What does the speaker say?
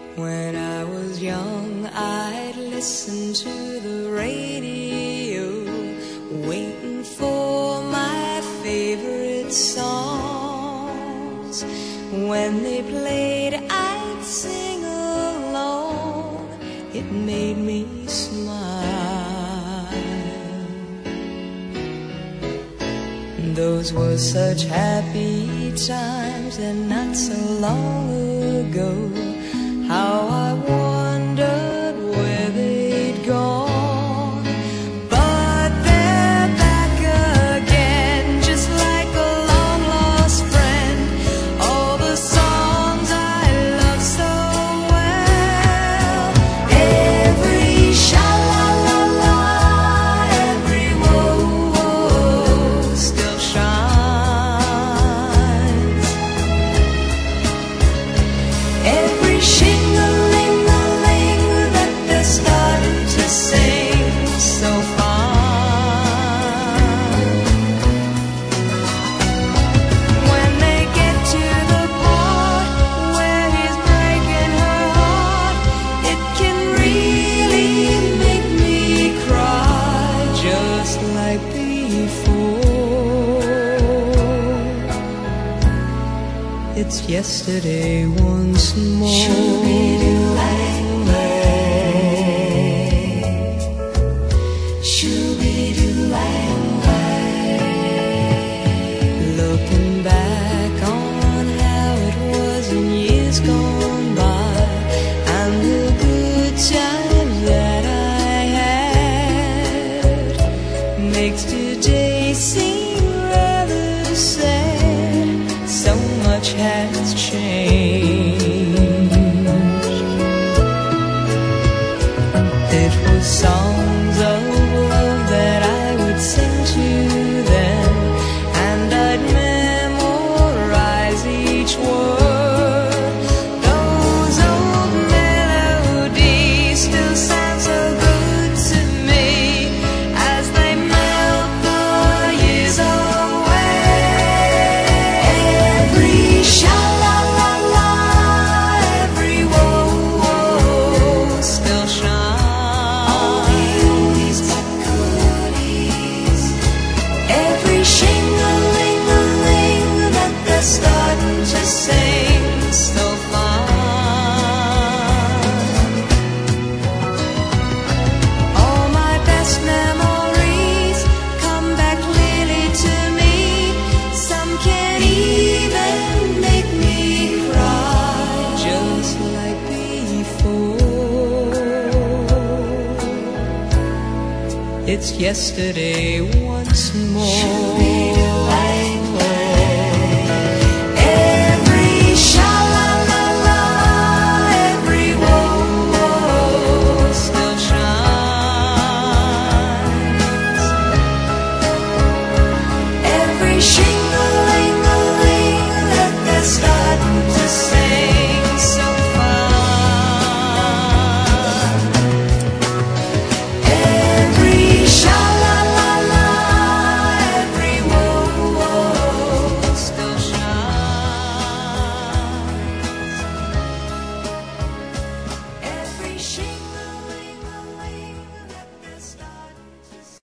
When I was young, I'd listen to the radio, waiting for my favorite songs. When they played, I'd sing along. It made me smile. Those were such happy times, and not so long ago. How I wondered where they'd gone. But they're back again, just like a long-lost friend. All the songs I love so well. Every sha-la-la-la, every whoa-whoa still shines. Every shing-a-ling-a-ling that they're starting to sing so fine. When they get to the part where he's breaking her heart, it can really make me cry, just like before. It's yesterday once Looking back on how it was in years gone by, and the good times that I had, makes today seem rather sad. So much has changed. It was songs of love that I would sing to them, and I'd memorize each word. Those old melodies still sound so good to me as they melt the years away. Every sha-la-la-la, every whoa-whoa still shines. Every shing-a-ling-a-ling that they're starting to sing so fine. All my best memories come back clearly to me. Some can even make me cry, just like before. It's yesterday once more.